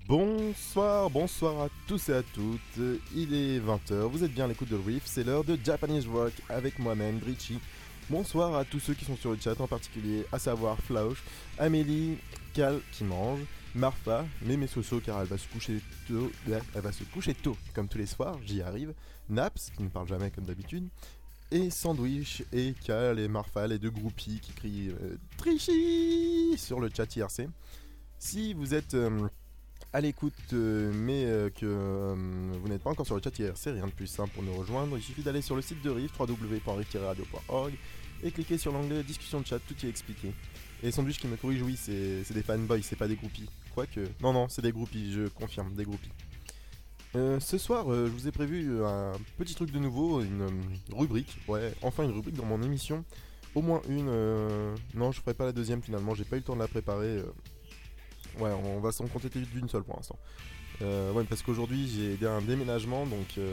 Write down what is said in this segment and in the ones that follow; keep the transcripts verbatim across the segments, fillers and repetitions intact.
Bonsoir, bonsoir à tous et à toutes, il est vingt heures, vous êtes bien à l'écoute de Riff, c'est l'heure de Japanese Rock avec moi-même, Brichi. Bonsoir à tous ceux qui sont sur le chat, en particulier à savoir Flausch, Amélie, Cal qui mange, Marfa, Mémé Soso car elle va se coucher tôt, elle va se coucher tôt comme tous les soirs, j'y arrive, Naps qui ne parle jamais comme d'habitude, et Sandwich et Cal et Marfa, les deux groupies qui crient euh, Trichi sur le chat I R C. Si vous êtes euh, à l'écoute euh, mais euh, que euh, vous n'êtes pas encore sur le chat I R C, rien de plus simple pour nous rejoindre, il suffit d'aller sur le site de Riff, w w w point riff tiret radio point org, et cliquer sur l'onglet discussion de chat, tout y est expliqué. Et Sandwich qui me corrige, oui, c'est, c'est des fanboys, c'est pas des groupies. Quoique, non, non, c'est des groupies, je confirme, des groupies. Euh, ce soir, euh, je vous ai prévu un petit truc de nouveau, une euh, rubrique, ouais, enfin une rubrique dans mon émission. Au moins une, euh, non, je ferai pas la deuxième finalement, j'ai pas eu le temps de la préparer. Euh, ouais, on va s'en contenter d'une seule pour l'instant. Euh, ouais, parce qu'aujourd'hui j'ai aidé à un déménagement, donc euh,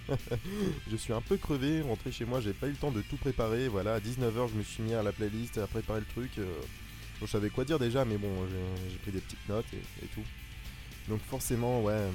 je suis un peu crevé, rentré chez moi, j'ai pas eu le temps de tout préparer. Voilà, à dix-neuf heures je me suis mis à la playlist, à préparer le truc. Euh, bon, je savais quoi dire déjà, mais bon, j'ai, j'ai pris des petites notes et, et tout. Donc forcément, ouais,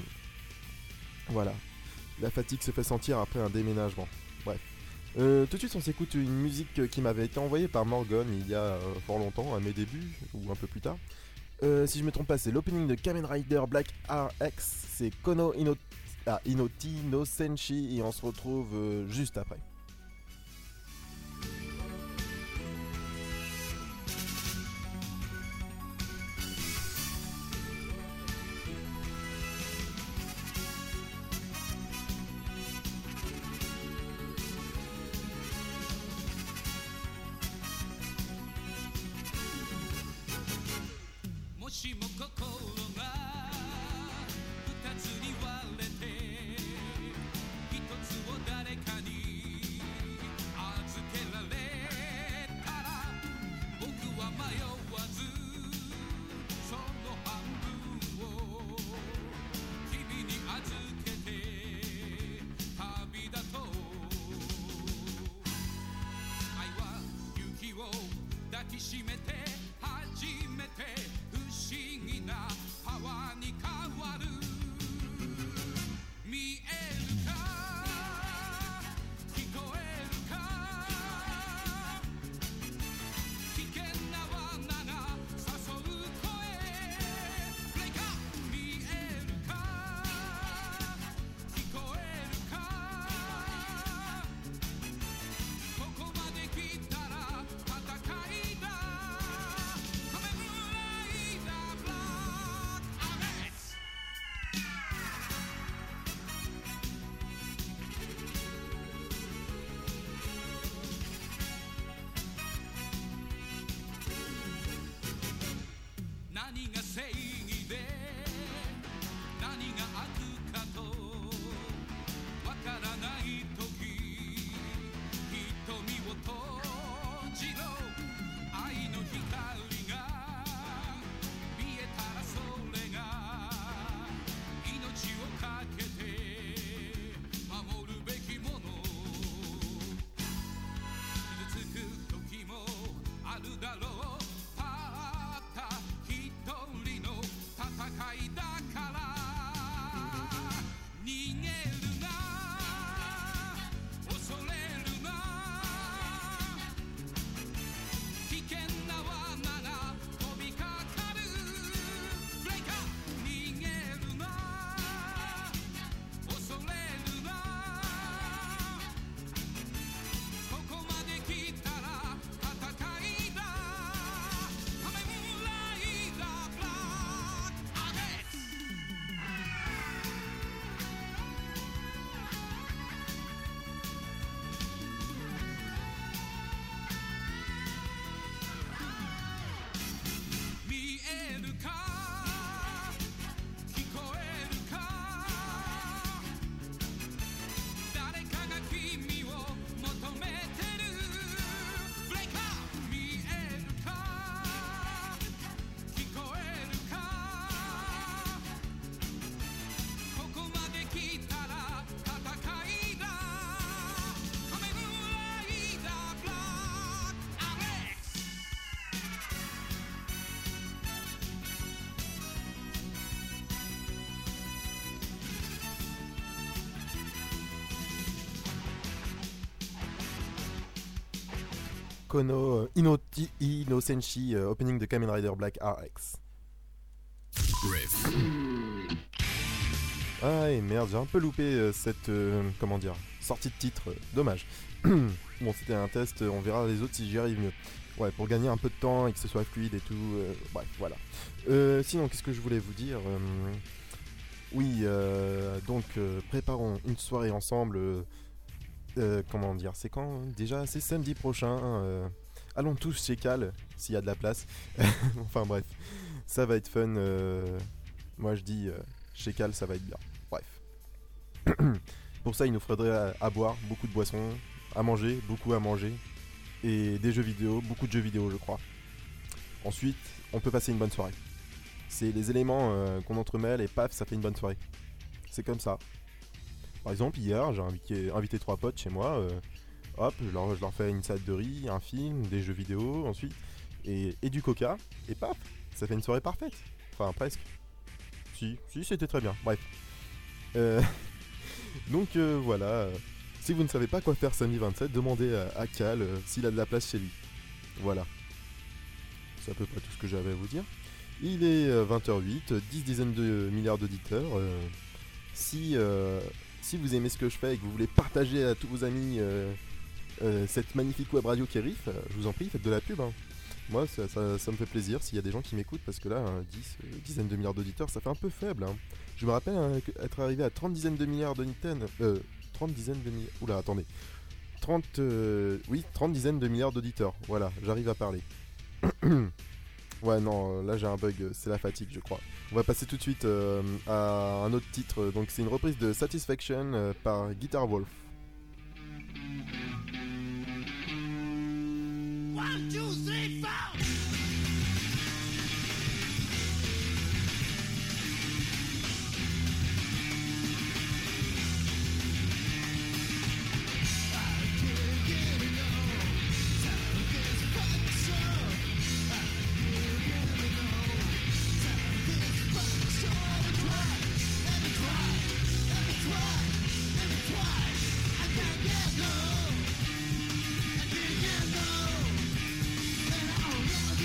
voilà, la fatigue se fait sentir après un déménagement. Bref. Euh, tout de suite on s'écoute une musique qui m'avait été envoyée par Morgan il y a euh, fort longtemps, à mes débuts, ou un peu plus tard. Euh, si je me trompe pas, c'est l'opening de Kamen Rider Black R X, c'est Kono Ino... ah, Inoti no Senshi, et on se retrouve euh, juste après. ここまで来たら戦いだ Kono Inoti Inosenshi euh, opening de Kamen Rider Black R X. Riff. Ah et merde, j'ai un peu loupé euh, cette euh, comment dire sortie de titre, euh, dommage. Bon, c'était un test, on verra les autres si j'y arrive mieux. Ouais, pour gagner un peu de temps et que ce soit fluide et tout. Euh, bref, voilà. Euh, sinon, qu'est-ce que je voulais vous dire euh, Oui, euh, donc euh, préparons une soirée ensemble. Euh, euh, comment dire C'est quand déjà C'est samedi prochain. Euh, allons tous chez Cal, s'il y a de la place. Enfin bref, ça va être fun. Euh, moi je dis, euh, chez Cal, ça va être bien. Bref. Pour ça, il nous faudrait à, à boire, beaucoup de boissons, à manger, beaucoup à manger. Et des jeux vidéo, beaucoup de jeux vidéo je crois. Ensuite, on peut passer une bonne soirée. C'est les éléments euh, qu'on entremêle et paf, ça fait une bonne soirée. C'est comme ça. Par exemple, hier, j'ai invité, invité trois potes chez moi. Euh, hop, je leur, je leur fais une salade de riz, un film, des jeux vidéo ensuite. Et, et du coca. Et paf, ça fait une soirée parfaite. Enfin, presque. Si, si, c'était très bien. Bref. Euh, donc euh, voilà. Si vous ne savez pas quoi faire samedi vingt-sept, demandez à, à Cal euh, s'il a de la place chez lui. Voilà. C'est à peu près tout ce que j'avais à vous dire. Il est euh, vingt heures huit, dix dizaines de milliards d'auditeurs. Euh, si, euh, si vous aimez ce que je fais et que vous voulez partager à tous vos amis euh, euh, cette magnifique web radio qui est Riff, euh, je vous en prie, faites de la pub. Hein. Moi, ça, ça, ça me fait plaisir s'il y a des gens qui m'écoutent parce que là, hein, dix euh, dizaines de milliards d'auditeurs, ça fait un peu faible. Hein. Je me rappelle hein, être arrivé à trente dizaines de milliards de Nintendo. Euh, trente dizaines de milliards. Oula, attendez. trente. Euh, oui, trente dizaines de milliards d'auditeurs. Voilà, j'arrive à parler. Ouais, non, là j'ai un bug, c'est la fatigue, je crois. On va passer tout de suite euh, à un autre titre. Donc, c'est une reprise de Satisfaction euh, par Guitar Wolf. One, two, three, four. I can't get no, I can't get no.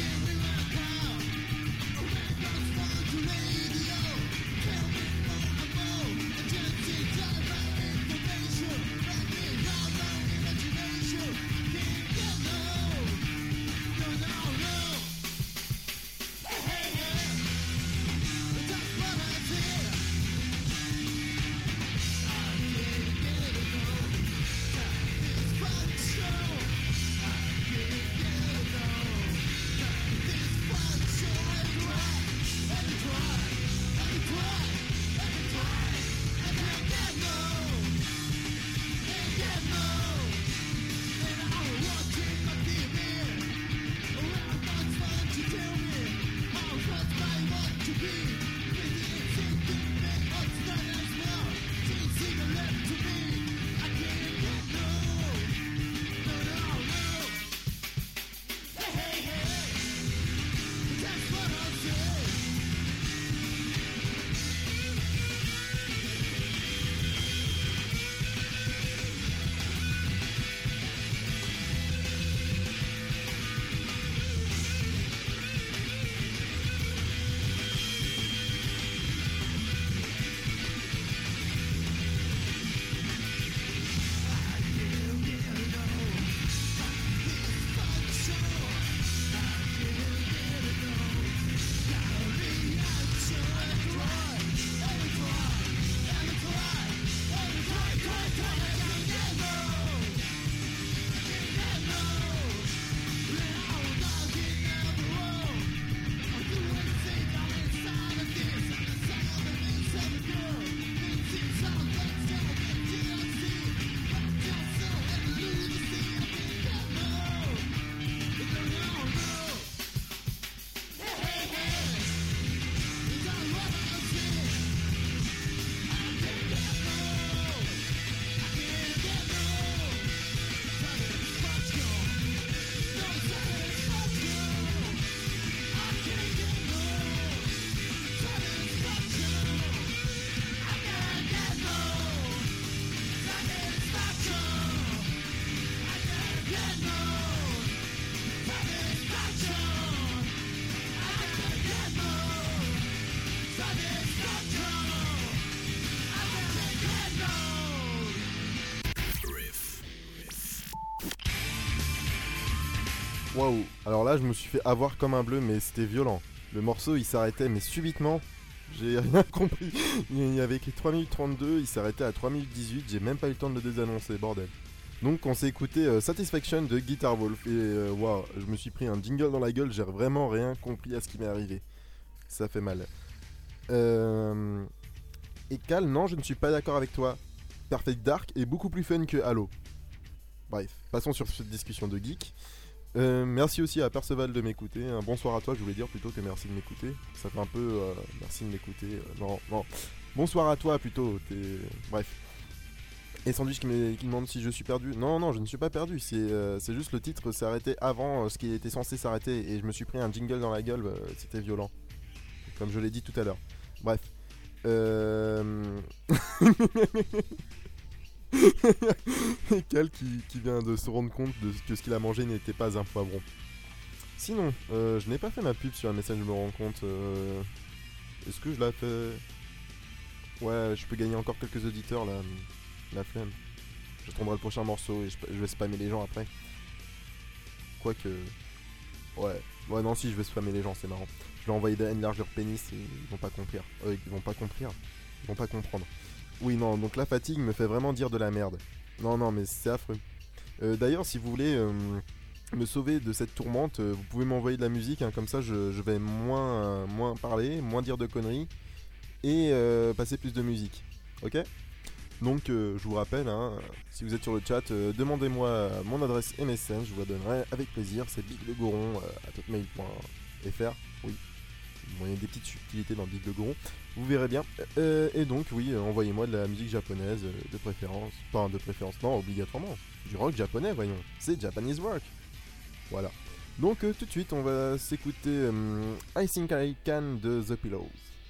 Waouh. Alors là, je me suis fait avoir comme un bleu, mais c'était violent. Le morceau, il s'arrêtait, mais subitement. J'ai rien compris. Il y avait écrit trois minutes trente-deux, il s'arrêtait à trois minutes dix-huit. J'ai même pas eu le temps de le désannoncer, bordel. Donc on s'est écouté euh, Satisfaction de Guitar Wolf. Et euh, waouh, je me suis pris un jingle dans la gueule. J'ai vraiment rien compris à ce qui m'est arrivé. Ça fait mal. Euh... Et Cal, non, je ne suis pas d'accord avec toi. Perfect Dark est beaucoup plus fun que Halo. Bref, passons sur cette discussion de geek. Euh, merci aussi à Perceval de m'écouter. Un bonsoir à toi, je voulais dire plutôt que merci de m'écouter. Ça fait un peu euh, merci de m'écouter. Euh, non, non. Bonsoir à toi plutôt. T'es... Bref. Et Sandwich qui, qui demande si je suis perdu. Non, non, je ne suis pas perdu. C'est, euh, c'est juste le titre s'est arrêté avant euh, ce qui était censé s'arrêter. Et je me suis pris un jingle dans la gueule. Euh, c'était violent. Comme je l'ai dit tout à l'heure. Bref. Euh... Cal qui, qui vient de se rendre compte de que ce qu'il a mangé n'était pas un poivron. Sinon, euh, je n'ai pas fait ma pub sur un message, je me rends compte. Euh... Est-ce que je l'ai fait? Ouais, je peux gagner encore quelques auditeurs là. La flemme. Je tomberai le prochain morceau et je, je vais spammer les gens après. Quoique. Ouais. Ouais, non, si, je vais spammer les gens, c'est marrant. Je vais envoyer une largeur pénis et ils vont pas comprendre. Euh, ils vont pas comprendre. Ils vont pas comprendre. Oui, non, donc la fatigue me fait vraiment dire de la merde. Non, non, mais c'est affreux. Euh, d'ailleurs, si vous voulez euh, me sauver de cette tourmente, euh, vous pouvez m'envoyer de la musique, hein, comme ça je, je vais moins, euh, moins parler, moins dire de conneries, et euh, passer plus de musique. Ok ? Donc, euh, je vous rappelle, hein, si vous êtes sur le chat, euh, demandez-moi mon adresse M S N, je vous la donnerai avec plaisir, c'est biglegoron euh, à hotmail point f r, oui. Bon, il y a des petites subtilités dans Big Le Goron, vous verrez bien. Euh, et donc, oui, euh, envoyez-moi de la musique japonaise, euh, de préférence. Enfin, de préférence, non, obligatoirement. Du rock japonais, voyons. C'est Japanese rock. Voilà. Donc, euh, tout de suite, on va s'écouter euh, I Think I Can de The Pillows.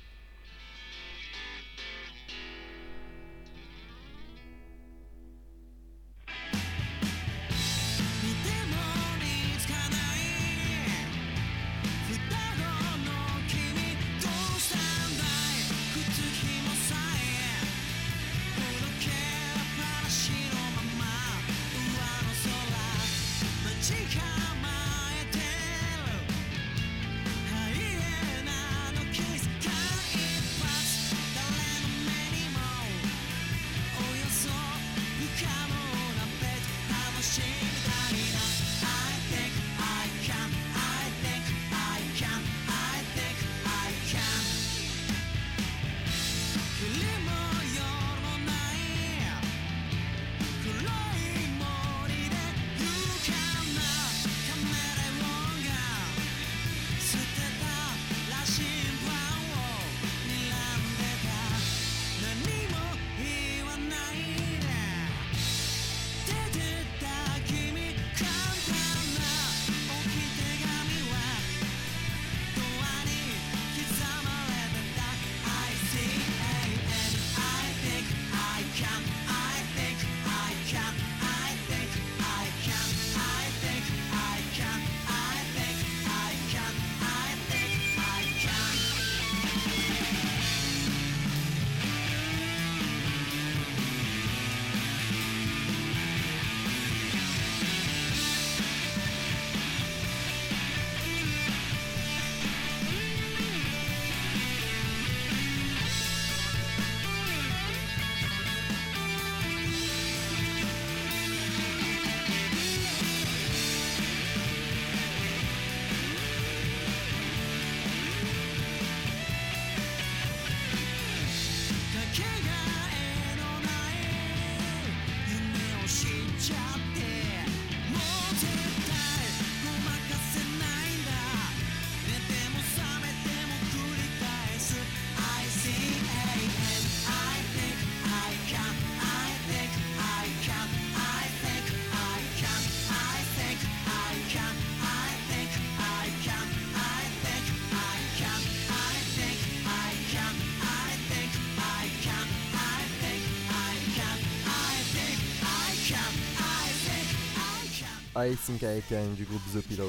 I Think I Can du groupe The Pillows.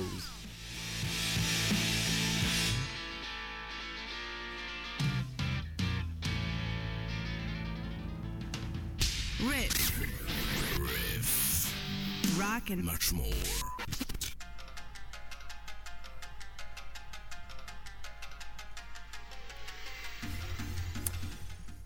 Riff. Rock and Much more.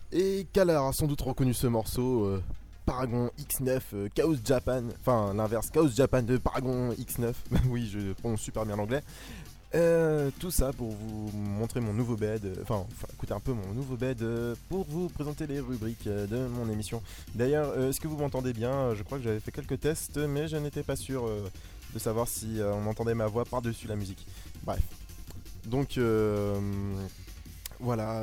Et Kalar a sans doute reconnu ce morceau, euh, Paragon X neuf, euh, Chaos Japan, enfin l'inverse, Chaos Japan de Paragon X neuf, oui je prononce super bien l'anglais. Euh, tout ça pour vous montrer mon nouveau bed, euh, enfin écoutez un peu mon nouveau bed euh, pour vous présenter les rubriques euh, de mon émission. D'ailleurs, euh, est-ce que vous m'entendez bien? Je crois que j'avais fait quelques tests, mais je n'étais pas sûr euh, de savoir si euh, on entendait ma voix par-dessus la musique. Bref, donc euh, voilà.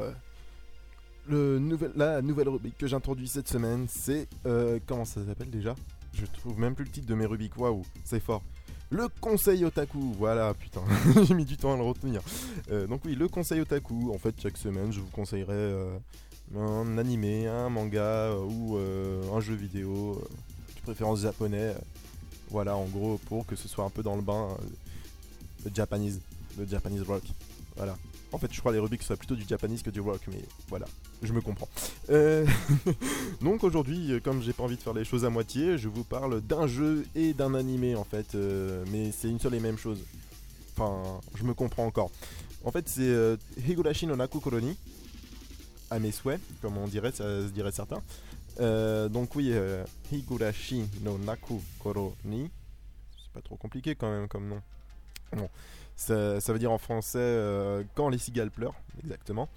Le nouvel, la nouvelle rubrique que j'introduis cette semaine, c'est euh, comment ça s'appelle déjà? Je trouve même plus le titre de mes rubriques. Waouh, c'est fort. Le conseil otaku, voilà, putain, j'ai mis du temps à le retenir. Euh, donc oui, le conseil otaku, en fait, chaque semaine, je vous conseillerai euh, un animé, un manga euh, ou euh, un jeu vidéo, euh, de préférence japonais. Euh, voilà, en gros, pour que ce soit un peu dans le bain, euh, le Japanese, le Japanese rock, voilà. En fait, je crois les rubriques soient plutôt du Japanese que du rock, mais voilà, je me comprends. Euh... Donc aujourd'hui, comme j'ai pas envie de faire les choses à moitié, je vous parle d'un jeu et d'un animé en fait, euh, mais c'est une seule et même chose. Enfin, je me comprends encore. En fait, c'est euh, Higurashi no Naku Koroni, à mes souhaits, comme on dirait, ça se dirait certains. Euh, donc oui, euh, Higurashi no Naku Koroni, c'est pas trop compliqué quand même comme nom. Bon. Ça, ça veut dire en français euh, quand les cigales pleurent, exactement.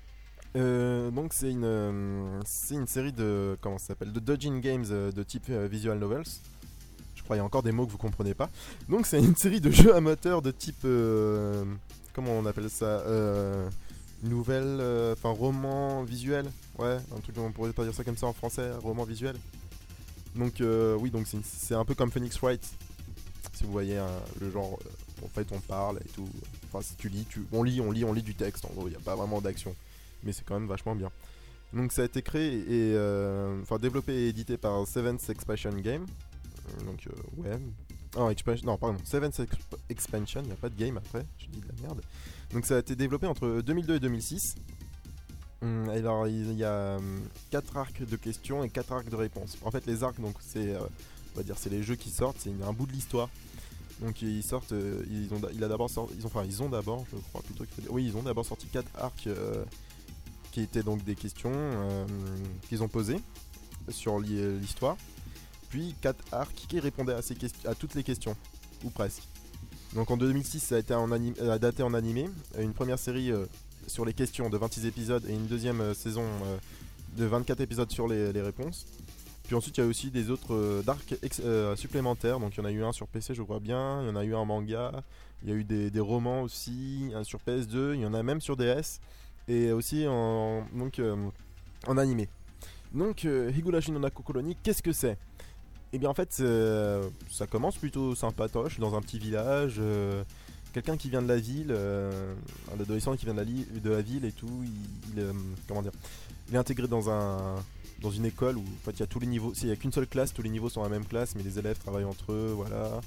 Euh, donc c'est une, euh, c'est une série de comment ça s'appelle, de dodging games euh, de type euh, visual novels. Je crois qu'il y a encore des mots que vous comprenez pas. Donc c'est une série de jeux amateurs de type euh, comment on appelle ça, euh, nouvelle, enfin euh, roman visuel, ouais, un truc on pourrait pas dire ça comme ça en français, roman visuel. Donc euh, oui, donc c'est, une, c'est un peu comme Phoenix Wright, si vous voyez hein, le genre. Euh, En fait, on parle et tout. Enfin, si tu lis, tu... on lit, on lit, on lit du texte. En gros, il n'y a pas vraiment d'action, mais c'est quand même vachement bien. Donc, ça a été créé et euh... enfin développé et édité par Seventh Expansion Game. Donc, euh, ouais. Oh, expansion... Non, pardon. Seventh Exp- Expansion. Il n'y a pas de game après. Je dis de la merde. Donc, ça a été développé entre deux mille deux et deux mille six. Hum, alors, il y a quatre arcs de questions et quatre arcs de réponses. En fait, les arcs, donc, c'est, euh, on va dire, c'est les jeux qui sortent. C'est un bout de l'histoire. Donc ils sortent, euh, ils ont, il a d'abord sorti, ils ont, enfin ils ont d'abord, je crois plutôt qu'il faut dire, oui ils ont d'abord sorti quatre arcs euh, qui étaient donc des questions euh, qu'ils ont posées sur l'histoire, puis quatre arcs qui répondaient à, ces questions, à toutes les questions, ou presque. Donc en deux mille six ça a été en anim- euh, daté en animé, une première série euh, sur les questions de vingt-six épisodes et une deuxième euh, saison euh, de vingt-quatre épisodes sur les, les réponses. Puis ensuite il y a aussi des autres euh, darks ex- euh, supplémentaires, donc il y en a eu un sur P C je crois bien, il y en a eu un manga, il y a eu des, des romans aussi, un sur P S deux, il y en a même sur D S, et aussi en, donc, euh, en animé. Donc euh, Higurashi no Naku Koroni, qu'est-ce que c'est? Et bien en fait euh, ça commence plutôt sympatoche dans un petit village, euh, quelqu'un qui vient de la ville, euh, un adolescent qui vient de la, li- de la ville et tout, il, il, euh, comment dire, il est intégré dans un... dans une école où en fait il y a tous les niveaux, il n'y a qu'une seule classe, tous les niveaux sont la même classe mais les élèves travaillent entre eux, voilà.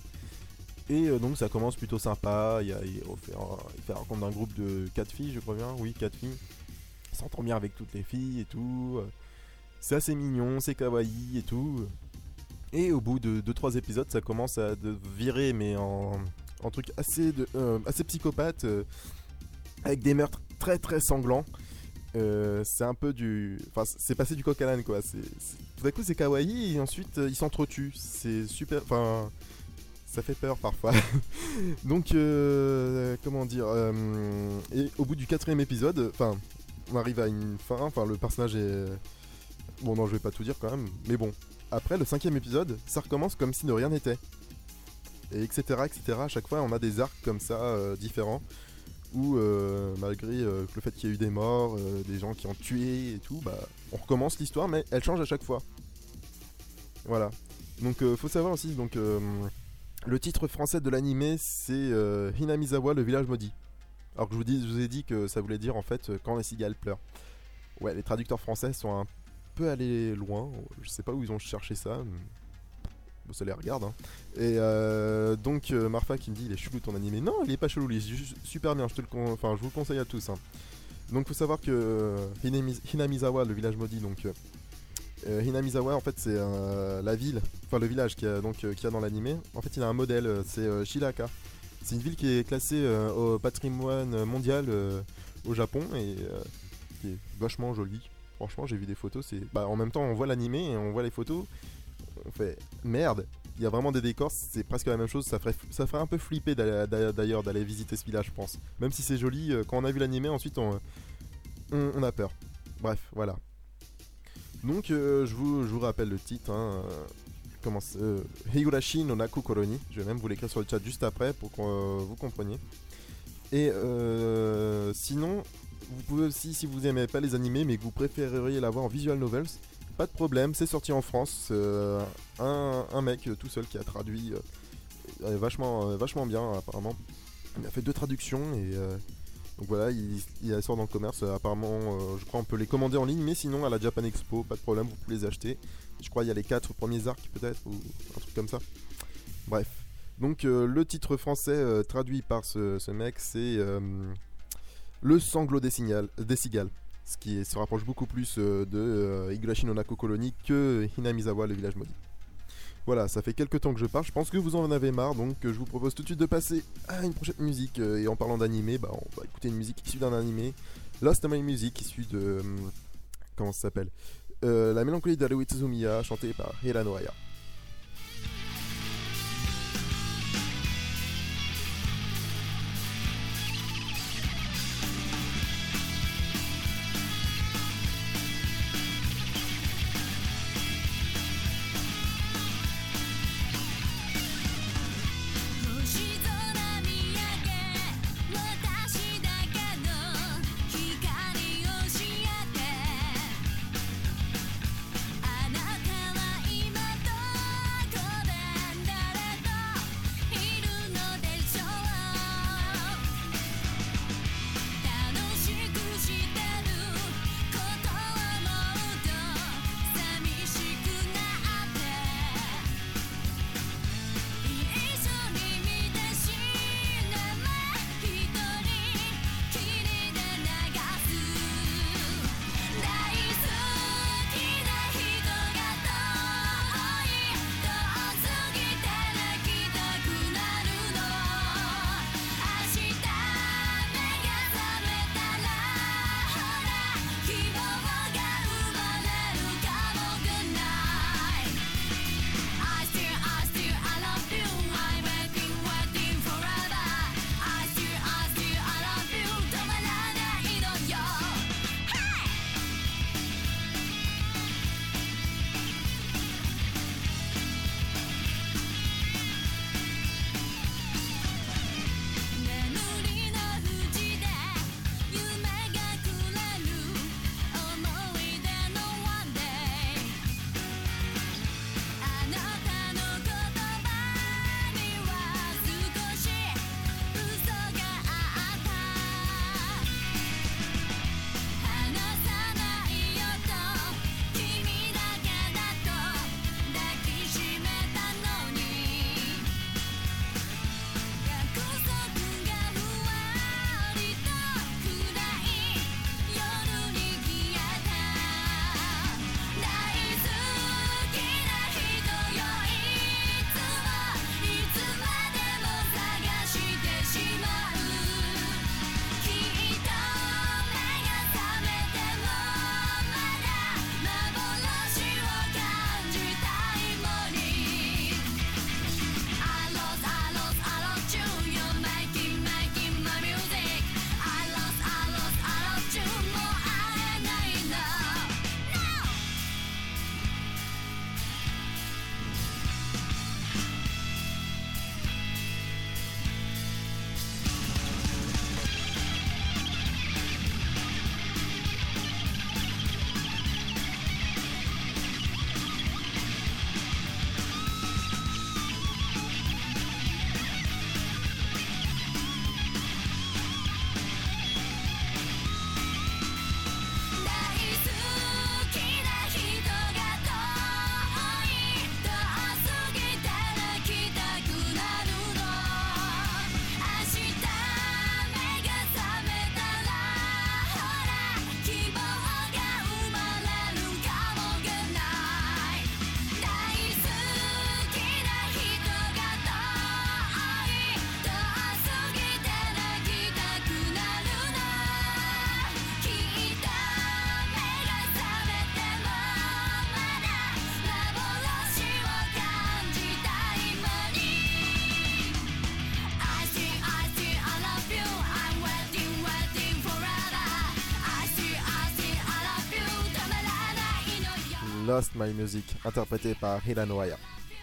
Et euh, donc ça commence plutôt sympa, il, y a, il, fait, il fait rencontre d'un groupe de quatre filles je crois bien, oui quatre filles. Il s'entend bien avec toutes les filles et tout, c'est assez mignon, c'est kawaii et tout. Et au bout de deux trois épisodes ça commence à de virer mais en, en truc assez, de, euh, assez psychopathe, euh, avec des meurtres très très sanglants. Euh, c'est un peu du... Enfin, c'est passé du coq à l'âne, quoi. C'est, c'est... Tout d'un coup, c'est kawaii, et ensuite, euh, ils s'entretuent. C'est super... Enfin... Ça fait peur, parfois. Donc, euh, comment dire... Euh, et au bout du quatrième épisode, enfin, on arrive à une fin, enfin, le personnage est... Bon, non, je vais pas tout dire, quand même. Mais bon, après, le cinquième épisode, ça recommence comme si de rien n'était. Et etc, et cetera. À chaque fois, on a des arcs comme ça, euh, différents. Où euh, malgré euh, le fait qu'il y a eu des morts, euh, des gens qui ont tué et tout, bah on recommence l'histoire mais elle change à chaque fois. Voilà. Donc euh, faut savoir aussi, donc euh, le titre français de l'animé c'est euh, Hinamizawa, le village maudit. Alors que je vous, dis, je vous ai dit que ça voulait dire en fait quand les cigales pleurent. Ouais, les traducteurs français sont un peu allés loin, je sais pas où ils ont cherché ça. Bon, ça les regarde hein. Et euh, donc euh, Marfa qui me dit il est chelou ton animé. Non, il est pas chelou, il est juste super bien, je te le con... enfin je vous le conseille à tous hein. Donc faut savoir que euh, Hinamiz... Hinamizawa, le village maudit, donc euh, Hinamizawa en fait c'est euh, la ville, enfin le village qui a donc euh, qui a dans l'animé. En fait il a un modèle, c'est euh, Shiraka. C'est une ville qui est classée euh, au patrimoine mondial euh, au Japon et euh, qui est vachement jolie. Franchement, j'ai vu des photos, c'est. Bah, en même temps, on voit l'animé et on voit les photos. On fait merde, il y a vraiment des décors, c'est presque la même chose. Ça ferait, ça ferait un peu flipper d'aller- d'ailleurs d'aller visiter ce village, je pense. Même si c'est joli, euh, quand on a vu l'animé, ensuite on, on, on a peur. Bref, voilà. Donc, euh, je, vous, je vous rappelle le titre. Hein, euh, comment c'est, euh, Higurashi no Naku Koroni. Je vais même vous l'écrire sur le chat juste après pour que euh, vous compreniez. Et euh, sinon, vous pouvez aussi, si vous aimez pas les animés, mais que vous préféreriez l'avoir en visual novels, pas de problème, c'est sorti en France. Euh, un, un mec euh, tout seul qui a traduit euh, vachement, euh, vachement bien, apparemment. Il a fait deux traductions et euh, donc voilà, il, il sort dans le commerce. Euh, apparemment, euh, je crois on peut les commander en ligne, mais sinon à la Japan Expo, pas de problème, vous pouvez les acheter. Je crois il y a les quatre premiers arcs peut-être, ou un truc comme ça. Bref. Donc euh, le titre français euh, traduit par ce, ce mec, c'est euh, Le sanglot des, signal, des cigales. Ce qui est- se rapproche beaucoup plus euh, de euh, Higurashi no Naku Colony que Hinamizawa, le village maudit. Voilà, ça fait quelques temps que je parle, je pense que vous en avez marre, donc euh, je vous propose tout de suite de passer à une prochaine musique. euh, et en parlant d'animé, bah, on va écouter une musique issue d'un animé, Lost My Music, issue de... euh, comment ça s'appelle Euh, La mélancolie d'Haruhi Tsuzumiya, chantée par Hirano Aya. 星空見上げ私だけの光を教えてあなたは今ど Lost My Music, interprété par Hiran Waya.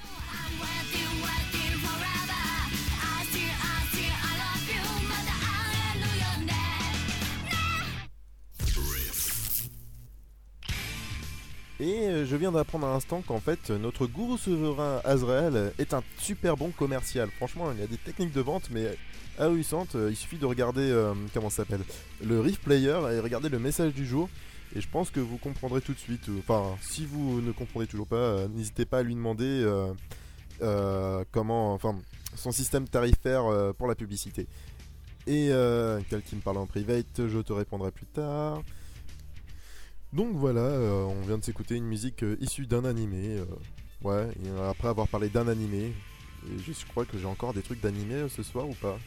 Et je viens d'apprendre à l'instant qu'en fait notre gourou souverain Azrael est un super bon commercial. Franchement, il y a des techniques de vente mais ahurissantes. Il suffit de regarder euh, comment ça s'appelle le Rift Player et regarder le message du jour. Et je pense que vous comprendrez tout de suite. Enfin, si vous ne comprenez toujours pas, euh, n'hésitez pas à lui demander euh, euh, comment, enfin, son système tarifaire euh, pour la publicité. Et euh, quelqu'un me parle en private, je te répondrai plus tard. Donc voilà, euh, on vient de s'écouter une musique euh, issue d'un animé. Euh, ouais, et après avoir parlé d'un animé, et je, je crois que j'ai encore des trucs d'animé euh, ce soir ou pas.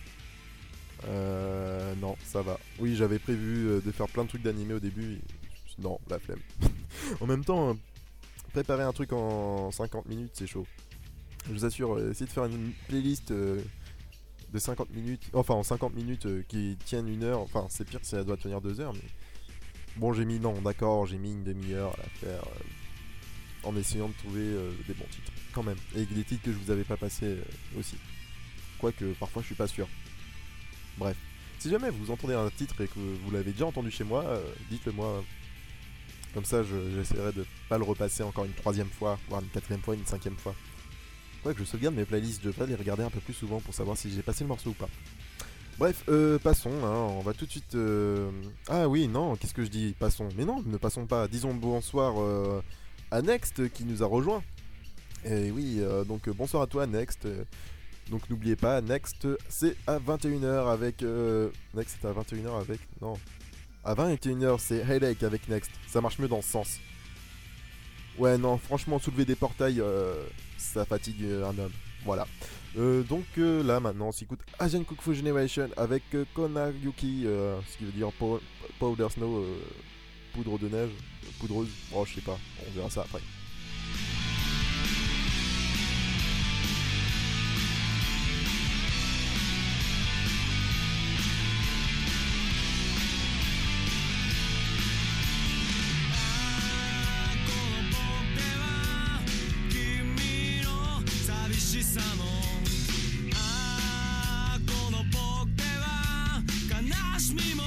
Euh, non, ça va. Oui, j'avais prévu euh, de faire plein de trucs d'animé au début. Et... Non, la flemme. En même temps, euh, préparer un truc en cinquante minutes, c'est chaud. Je vous assure, euh, essayer de faire une playlist euh, de cinquante minutes, enfin en cinquante minutes euh, qui tienne une heure, enfin c'est pire si ça doit tenir deux heures, mais... Bon, j'ai mis, non, d'accord, j'ai mis une demi-heure à la faire euh, en essayant de trouver euh, des bons titres, quand même. Et des titres que je vous avais pas passés euh, aussi. Quoique, parfois, je suis pas sûr. Bref. Si jamais vous entendez un titre et que vous l'avez déjà entendu chez moi, euh, dites-le moi. Comme ça, je, j'essaierai de pas le repasser encore une troisième fois, voire une quatrième fois, une cinquième fois. Quoique, je sauvegarde mes playlists, je devrais les regarder un peu plus souvent pour savoir si j'ai passé le morceau ou pas. Bref, euh, passons, hein, on va tout de suite... Euh... Ah oui, non, qu'est-ce que je dis? Passons. Mais non, ne passons pas. Disons bonsoir euh, à Next qui nous a rejoint. Et oui, euh, donc bonsoir à toi Next. Donc n'oubliez pas, Next c'est à vingt et une heures avec... Euh... Next c'est à vingt et une heures avec... Non. À vingt et une heures c'est Headache avec Next. Ça marche mieux dans ce sens. Ouais, non, franchement, soulever des portails, euh, ça fatigue un homme. Voilà. Euh, donc euh, là maintenant on s'écoute Asian Kung Fu Generation avec euh, Konayuki, euh, ce qui veut dire pow- Powder Snow, euh, poudre de neige, poudreuse, oh je sais pas, on verra ça après.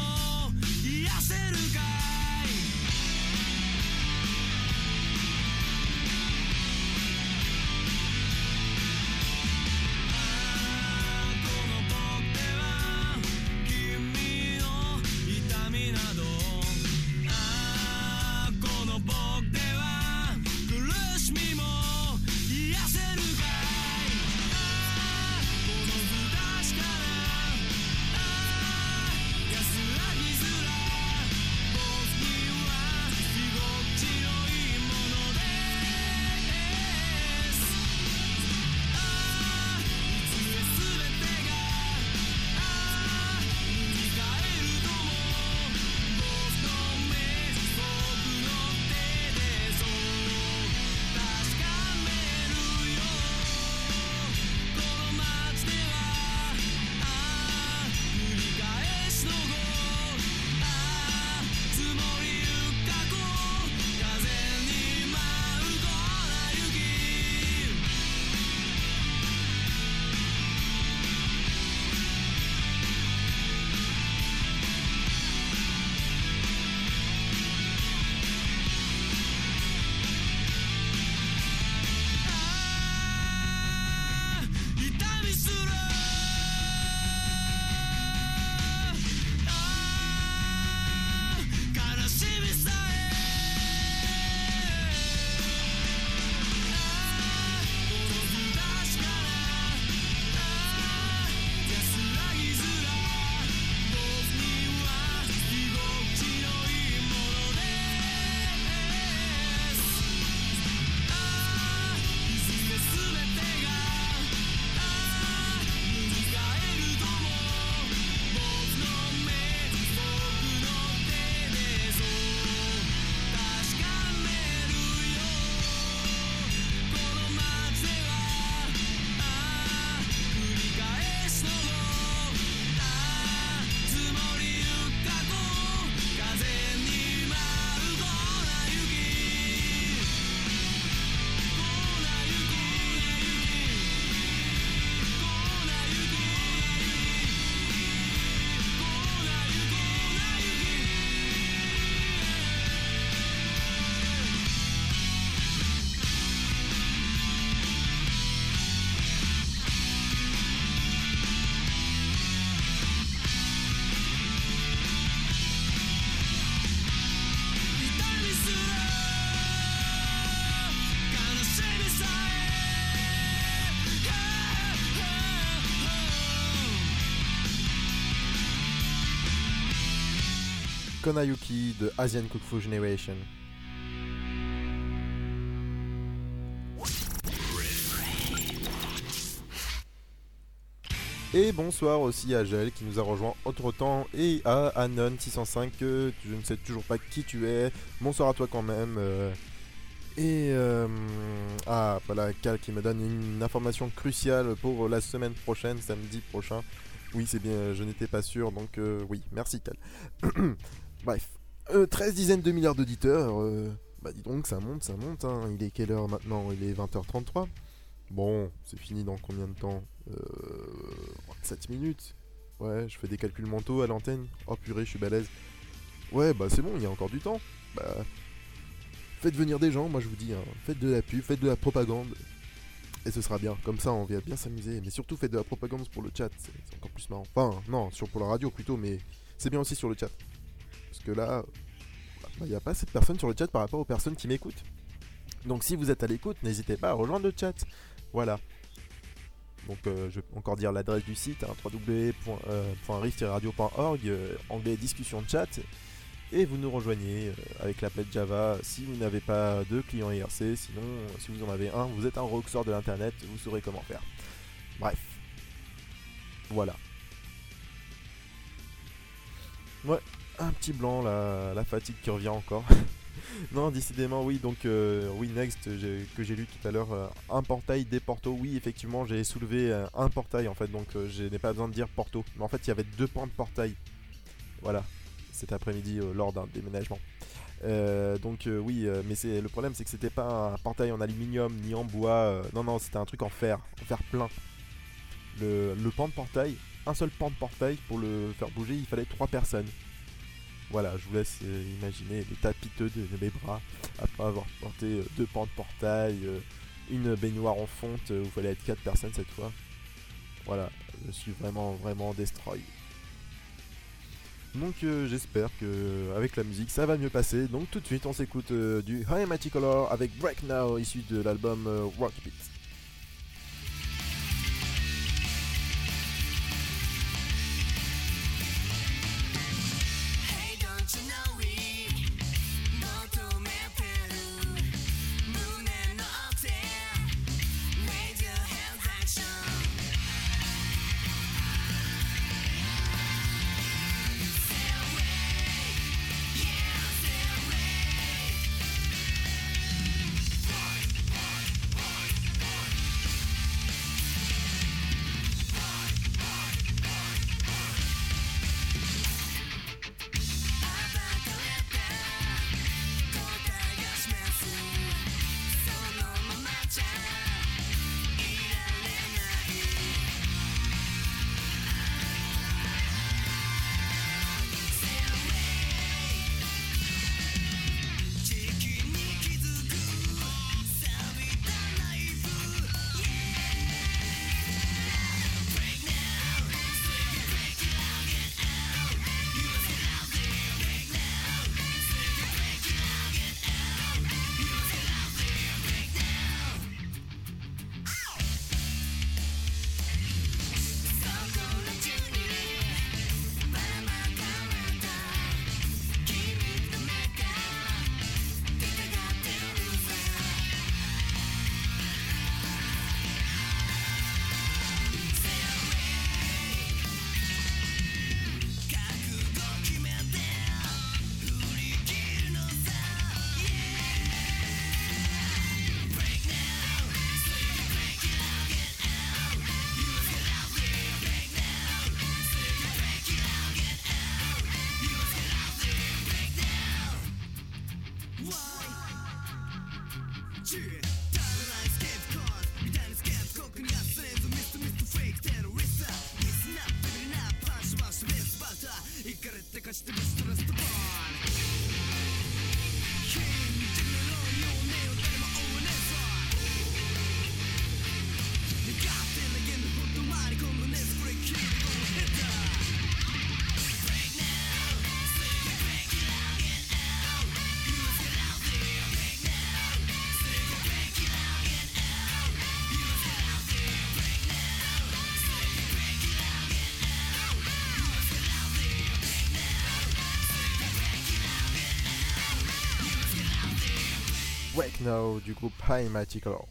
癒せるかい Konayuki de Asian Kung Fu Generation. Et bonsoir aussi à Gel qui nous a rejoint entre temps et à Anon six cent cinq, euh, je ne sais toujours pas qui tu es. Bonsoir à toi quand même. euh, Et euh, ah voilà, Cal qui me donne une information cruciale pour la semaine prochaine, samedi prochain. Oui, c'est bien, je n'étais pas sûr, donc euh, oui, merci Cal. Bref, euh, treize dizaines de milliards d'auditeurs, euh, bah dis donc, ça monte, ça monte, hein. Il est quelle heure maintenant? Il est vingt heures trente-trois. Bon, c'est fini dans combien de temps? euh, sept minutes. Ouais, je fais des calculs mentaux à l'antenne. Oh purée, je suis balèze. Ouais, bah c'est bon, il y a encore du temps. Bah, faites venir des gens, moi je vous dis, hein. Faites de la pub, faites de la propagande. Et ce sera bien, comme ça on va bien s'amuser. Mais surtout faites de la propagande pour le chat, c'est c'est encore plus marrant. Enfin, non, sur pour la radio plutôt, mais c'est bien aussi sur le chat. Parce que là, il n'y a pas assez de personnes sur le chat par rapport aux personnes qui m'écoutent. Donc si vous êtes à l'écoute, n'hésitez pas à rejoindre le chat. Voilà. Donc euh, je vais encore dire l'adresse du site, hein, w w w point riff tiret radio point org, euh, anglais discussion chat, et vous nous rejoignez euh, avec l'applet Java si vous n'avez pas de client I R C. Sinon, euh, si vous en avez un, vous êtes un rockstar de l'internet, vous saurez comment faire. Bref. Voilà. Ouais, un petit blanc, la, la fatigue qui revient encore. Non, décidément, oui, donc, euh, oui, Next, j'ai- que j'ai lu tout à l'heure, euh, un portail des Porto. Oui, effectivement, j'ai soulevé euh, un portail, en fait, donc euh, je n'ai pas besoin de dire Porto. Mais en fait, il y avait deux pans de portail. Voilà, cet après-midi, euh, lors d'un déménagement. Euh, donc, euh, oui, euh, mais c'est le problème, c'est que c'était pas un portail en aluminium ni en bois. euh, non, non, c'était un truc en fer, en fer plein. Le, le pan de portail, un seul pan de portail, pour le faire bouger, il fallait trois personnes. Voilà, je vous laisse euh, imaginer l'état piteux de, de mes bras après avoir porté euh, deux pans de portail, euh, une baignoire en fonte euh, où il fallait être quatre personnes cette fois. Voilà, je suis vraiment, vraiment destroy. Donc euh, j'espère que euh, avec la musique ça va mieux passer. Donc tout de suite on s'écoute euh, du High Color avec Break Now issu de l'album euh, Rock Beat. Hey, don't you know we 求めてる胸の奥で Raise your hands action Sail away, yeah, sail away Break Wake Now du groupe High Mighty Color.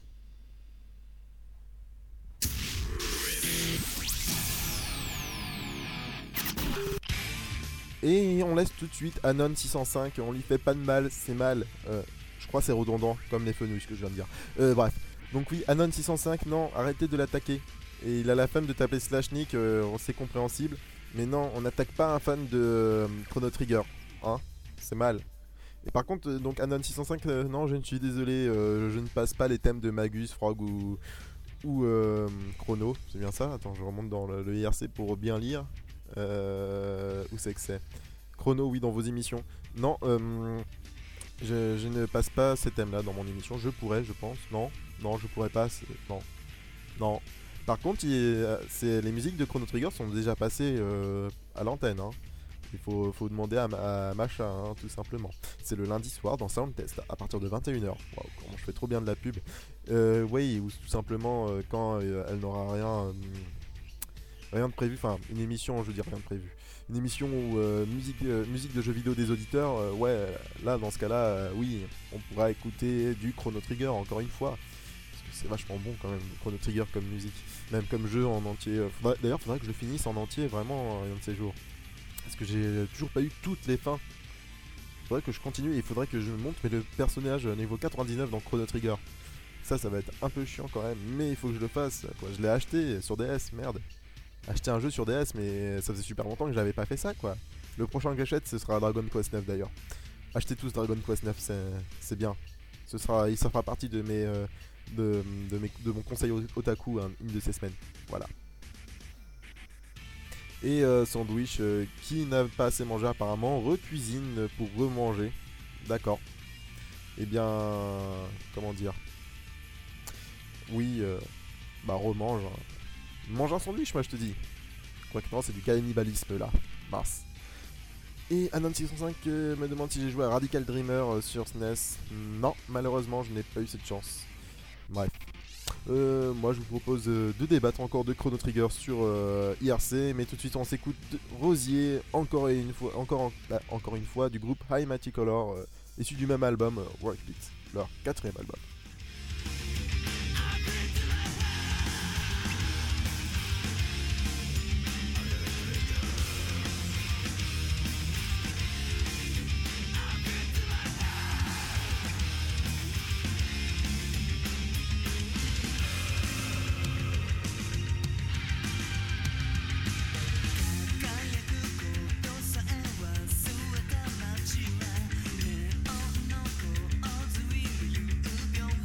Et on laisse tout de suite Anon six cent cinq, on lui fait pas de mal, c'est mal. Euh, je crois que c'est redondant, comme les fenouilles, ce que je viens de dire. Euh, bref. Donc oui, Anon six cent cinq, non, arrêtez de l'attaquer. Et il a la femme de taper Slashnik, euh, c'est compréhensible. Mais non, on n'attaque pas un fan de euh, Chrono Trigger. Hein, c'est mal. Et par contre, euh, donc Anon six cent cinq, euh, non, je ne suis désolé, euh, je ne passe pas les thèmes de Magus, Frog ou, ou euh, Chrono. C'est bien ça? Attends, je remonte dans le, le I R C pour bien lire. Euh, où c'est que c'est? Chrono, oui, dans vos émissions. Non, euh, je, je ne passe pas ces thèmes-là dans mon émission. Je pourrais, je pense. Non, non, je pourrais pas. Non, non. Par contre, il, c'est, les musiques de Chrono Trigger sont déjà passées euh, à l'antenne. Hein. Il faut, faut demander à, à Macha, hein, tout simplement. C'est le lundi soir dans Sound Test à partir de vingt et une heures. Waouh, comment je fais trop bien de la pub. Euh, oui, ou tout simplement euh, quand euh, elle n'aura rien. Euh, Rien de prévu, enfin une émission, je veux dire rien de prévu. Une émission où euh, musique, euh, musique de jeux vidéo des auditeurs, euh, ouais, là dans ce cas-là, euh, oui, on pourra écouter du Chrono Trigger encore une fois. Parce que c'est vachement bon quand même, Chrono Trigger comme musique, même comme jeu en entier. Faudrait, d'ailleurs, il faudrait que je le finisse en entier vraiment un de ces jours. Parce que j'ai toujours pas eu toutes les fins. Il faudrait que je continue et il faudrait que je monte mais le personnage niveau quatre-vingt-dix-neuf dans Chrono Trigger. Ça, ça va être un peu chiant quand même, mais il faut que je le fasse. Quoi. Je l'ai acheté sur D S, merde. Acheter un jeu sur D S, mais ça faisait super longtemps que j'avais pas fait ça quoi. Le prochain que j'achète, ce sera Dragon Quest neuf d'ailleurs. Achetez tous Dragon Quest neuf, c'est, c'est bien. Ce sera, il ça fera partie de mes, euh, de, de, mes, de mon conseil otaku hein, une de ces semaines. Voilà. Et euh, Sandwich, euh, qui n'a pas assez mangé apparemment, recuisine pour remanger. D'accord. Eh bien, comment dire? Oui, euh, bah remange. Hein. Mange un sandwich, moi je te dis. Quoique non, c'est du cannibalisme là. Mince. Et Anon six cent cinq euh, me demande si j'ai joué à Radical Dreamer euh, sur S N E S. Non, malheureusement, je n'ai pas eu cette chance. Bref. Euh, moi, je vous propose euh, de débattre encore de Chrono Trigger sur euh, I R C, mais tout de suite, on s'écoute Rosier encore et une fois, encore, en, bah, encore une fois, du groupe High Mighty Color, euh, issu du même album, euh, Work Beat, leur quatrième album. 「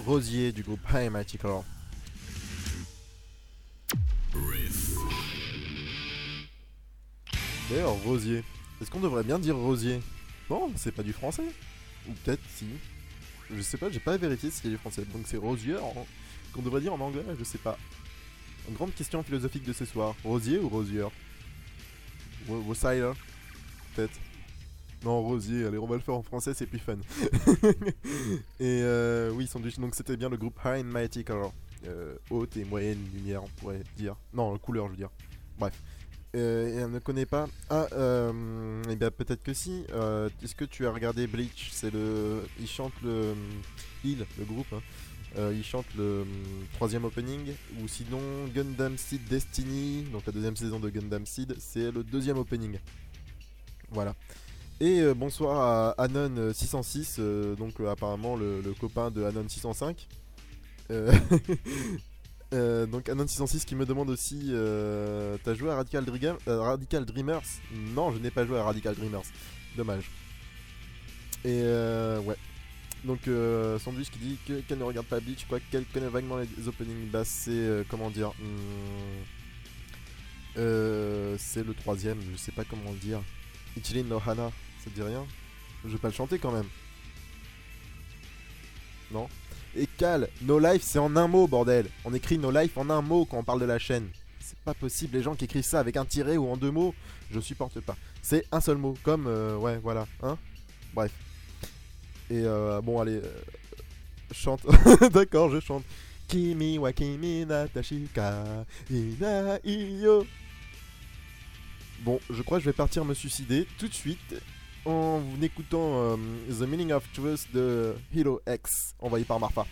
Rosier du groupe High Mighty Color. Riff. D'ailleurs, Rosier. Est-ce qu'on devrait bien dire Rosier? Non, c'est pas du français. Ou peut-être si. Je sais pas, j'ai pas vérifié s'il y a du français. Donc c'est Rosier hein, qu'on devrait dire en anglais, je sais pas. Une grande question philosophique de ce soir. Rosier ou Rosier? Rosier peut-être. Non, Rosier, allez, on va le faire en français, c'est plus fun. Et euh, oui, Sandwich, donc c'était bien le groupe High Mighty Color. Euh, haute et moyenne lumière, on pourrait dire. Non, couleur, je veux dire. Bref. Euh, et elle ne connaît pas. Ah, euh, et bien peut-être que si. Euh, Est-ce que tu as regardé Bleach? C'est le. Il chante le. Il, le groupe. Hein. Euh, il chante le troisième opening. Ou sinon Gundam Seed Destiny. Donc la deuxième saison de Gundam Seed. C'est le deuxième opening. Voilà. Et euh, bonsoir à Anon six cent six. Euh, donc euh, apparemment le, le copain de Anon six cent cinq. Euh, euh, donc Anon six cent six qui me demande aussi euh, t'as joué à Radical, Dream, euh, Radical Dreamers? Non, je n'ai pas joué à Radical Dreamers. Dommage. Et euh, ouais. Donc euh, Sandwich qui dit que, qu'elle ne regarde pas Bleach, quoi, qu'elle connaît vaguement les openings. Bah c'est euh, comment dire hmm, euh, c'est le troisième, je sais pas comment le dire. Ichilin no Hana, ça te dit rien? Je vais pas le chanter quand même. Non. Et Cal, No Life c'est en un mot bordel. On écrit No Life en un mot quand on parle de la chaîne. C'est pas possible les gens qui écrivent ça avec un tiret ou en deux mots. Je supporte pas. C'est un seul mot. Comme euh, ouais voilà. Hein. Bref. Et euh, bon allez. Euh, chante. D'accord je chante. Kimi wa kimi natashika ina iyo. Bon je crois que je vais partir me suicider tout de suite. En écoutant euh, The Meaning of Truth de Hero X, envoyé par Marfa.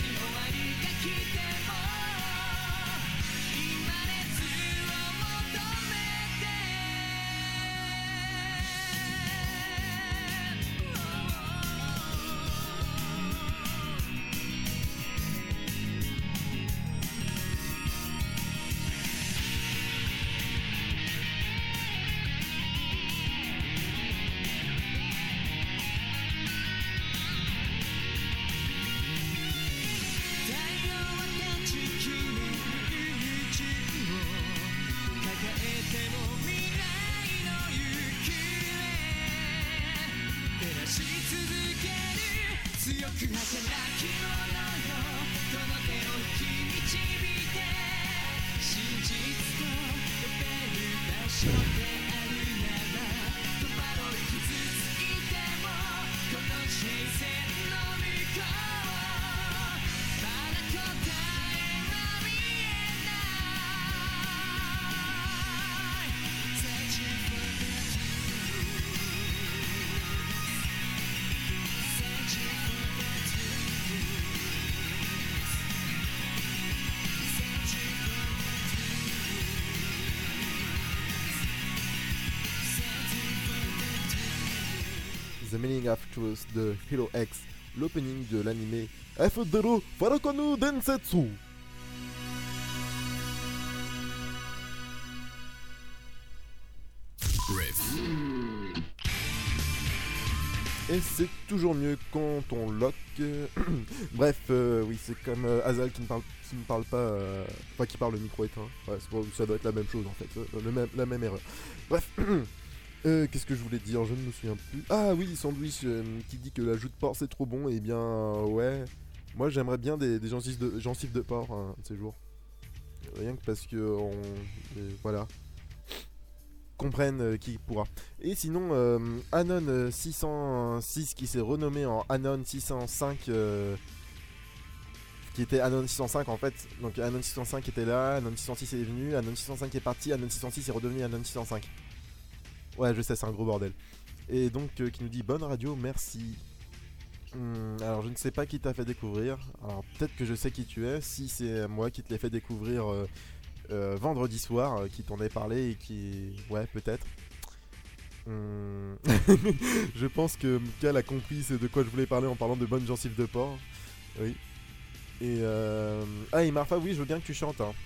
「今熱を求め The Meaning of Truth de Hero X, l'opening de l'anime F-Zero Farakono Densetsu. Riff. Et c'est toujours mieux quand on lock. Bref, euh, oui, c'est comme euh, Azal qui ne parle, qui ne parle pas, euh, enfin qui parle le micro éteint. Ouais, c'est pour- ça doit être la même chose en fait, euh, le même, la même erreur. Bref, euh, qu'est-ce que je voulais dire, je ne me souviens plus. Ah oui, Sandwich euh, qui dit que la joue de porc c'est trop bon. Eh bien, euh, ouais, moi j'aimerais bien des, des gencives de, gencives de porc un de ces jours. Rien que parce que on, euh, voilà. Comprenne euh, qui pourra. Et sinon, euh, Anon euh, six cent six qui s'est renommé en Anon six cent cinq, euh, qui était Anon six cent cinq en fait. Donc Anon six cent cinq était là, Anon six cent six est venu, Anon six cent cinq est parti, Anon six cent six est redevenu Anon six cent cinq. Ouais, je sais, c'est un gros bordel. Et donc, euh, qui nous dit bonne radio, merci. Hum, alors, je ne sais pas qui t'a fait découvrir. Alors, peut-être que je sais qui tu es. Si c'est moi qui te l'ai fait découvrir. Euh, Euh, vendredi soir euh, qui t'en ai parlé et qui... Ouais, peut-être. Hum, je pense que Mikael a compris c'est de quoi je voulais parler en parlant de bonnes gencives de porc. Oui. Et euh... Ah, et Marfa, oui, je veux bien que tu chantes. Hein.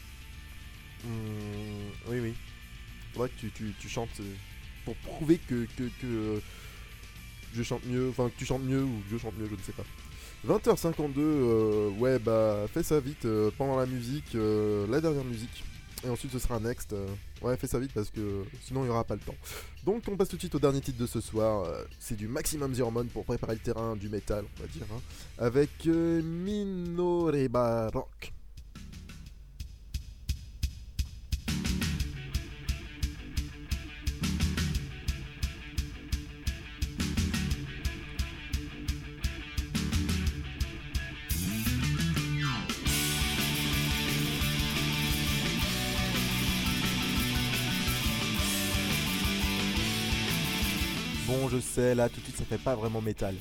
Hum, Oui, oui. Faudrait que tu, tu, tu chantes euh, pour prouver que, que, que euh, je chante mieux, enfin que tu chantes mieux ou que je chante mieux, je ne sais pas. vingt heures cinquante-deux, euh, ouais bah fais ça vite euh, pendant la musique, euh, la dernière musique. Et ensuite ce sera un next. euh, ouais fais ça vite parce que sinon il n'y aura pas le temps. Donc on passe tout de suite au dernier titre de ce soir. euh, c'est du Maximum The Hormone pour préparer le terrain du métal on va dire. Hein, avec euh, Minoreba Rock. Bon je sais là tout de suite ça fait pas vraiment métal.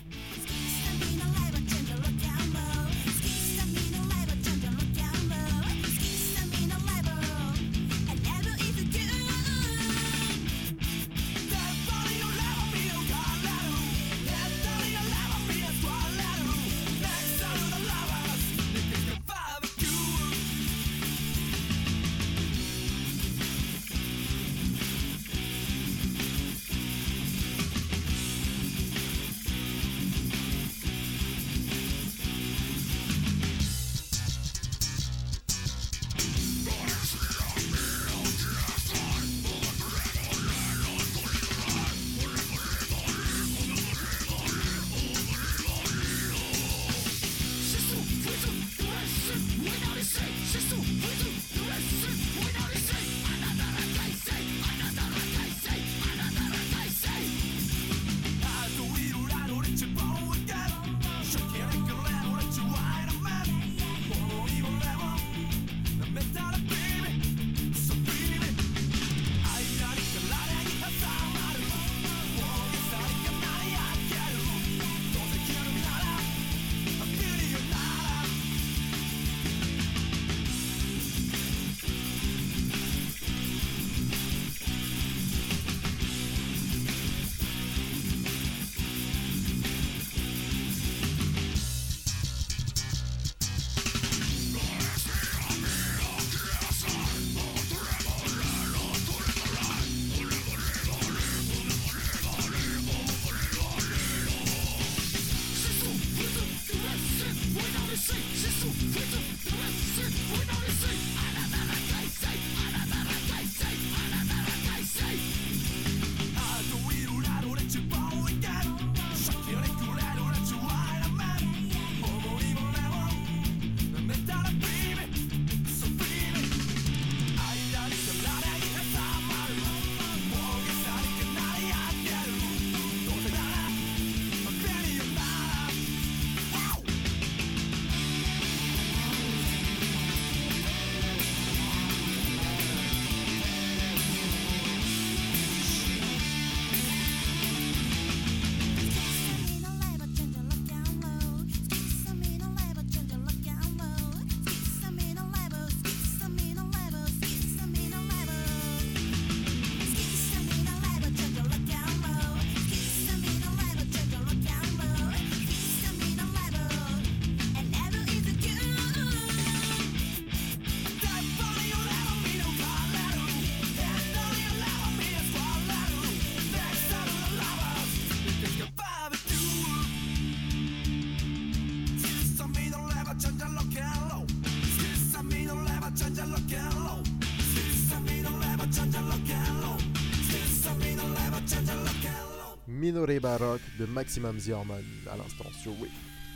Minore Baroque de Maximum The Hormone à l'instant sur Wii.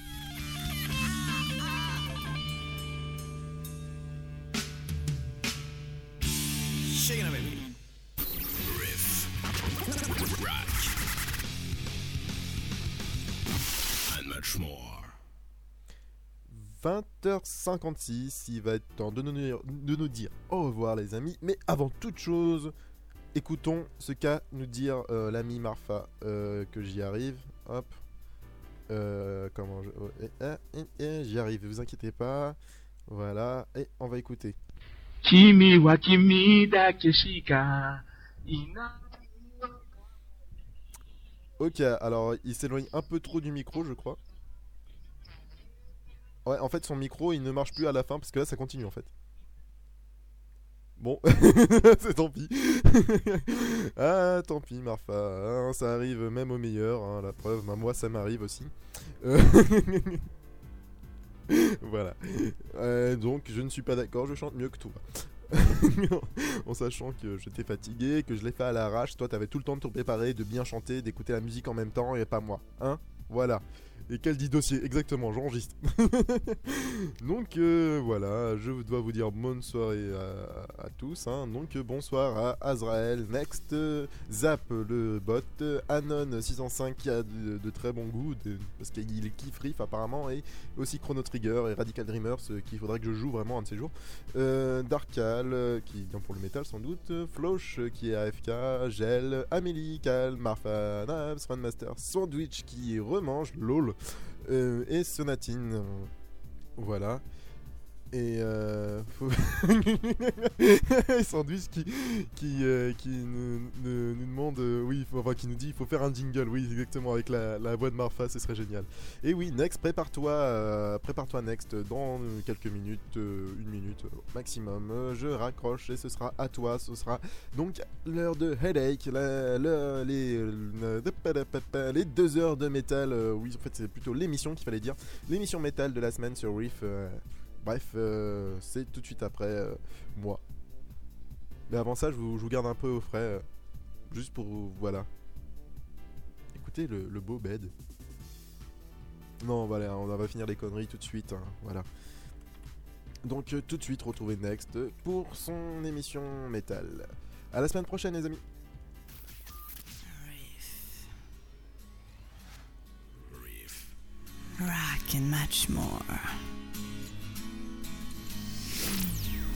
Shaking it, baby. Riff. Rock. And much more. vingt heures cinquante-six, il va être temps de nous, de nous dire au revoir les amis, mais avant toute chose, écoutons ce qu'a nous dire euh, l'ami Marfa, euh, que j'y arrive, hop, euh, comment je... oh, et, et, et, et, j'y arrive, vous inquiétez pas, voilà, et on va écouter. 君は君だけしかいない。 Ok, alors il s'éloigne un peu trop du micro je crois. Ouais, en fait son micro il ne marche plus à la fin parce que là ça continue en fait. Bon, c'est tant pis. Ah, tant pis Marfa, hein, ça arrive même au meilleur, hein, la preuve, bah, moi ça m'arrive aussi. Euh, voilà. Euh, donc je ne suis pas d'accord, je chante mieux que toi. En sachant que j'étais fatigué, que je l'ai fait à l'arrache, toi t'avais tout le temps de te préparer, de bien chanter, d'écouter la musique en même temps et pas moi, hein. Voilà. Et quel dit dossier, exactement, j'enregistre. Donc euh, voilà, je dois vous dire bonne soirée à, à tous. Hein. Donc euh, bonsoir à Azrael, Next, euh, Zap le bot, euh, Anon six cent cinq qui a de, de très bon goût, de, parce qu'il kiffe Riff apparemment, et aussi Chrono Trigger et Radical Dreamers euh, qu'il faudrait que je joue vraiment un de ces jours. Euh, Darkal euh, qui vient pour le métal sans doute, euh, Floch euh, qui est A F K, Gel, Amélie, Cal, Marfa, Nabs, Runmaster, Sandwich qui remange, lol. Euh, et Sonatine, euh, voilà. Et euh, faut... Sandwich qui qui euh, qui nous, nous, nous demande, euh, oui, faut, enfin qui nous dit il faut faire un jingle, oui exactement avec la, la voix de Marfa, ce serait génial. Et oui, Next, prépare-toi, euh, prépare-toi Next dans quelques minutes, euh, une minute maximum. Euh, je raccroche et ce sera à toi, ce sera donc l'heure de Headache, la, la, les euh, les deux heures de métal. Euh, oui, en fait c'est plutôt l'émission qu'il fallait dire, l'émission métal de la semaine sur Riff. Euh, Bref, euh, c'est tout de suite après euh, moi. Mais avant ça, je vous, je vous garde un peu au frais, euh, juste pour voilà. Écoutez le, le beau bed. Non, voilà, on va finir les conneries tout de suite, hein, voilà. Donc euh, tout de suite, retrouvez Next pour son émission métal. À la semaine prochaine, les amis. Rock and much more.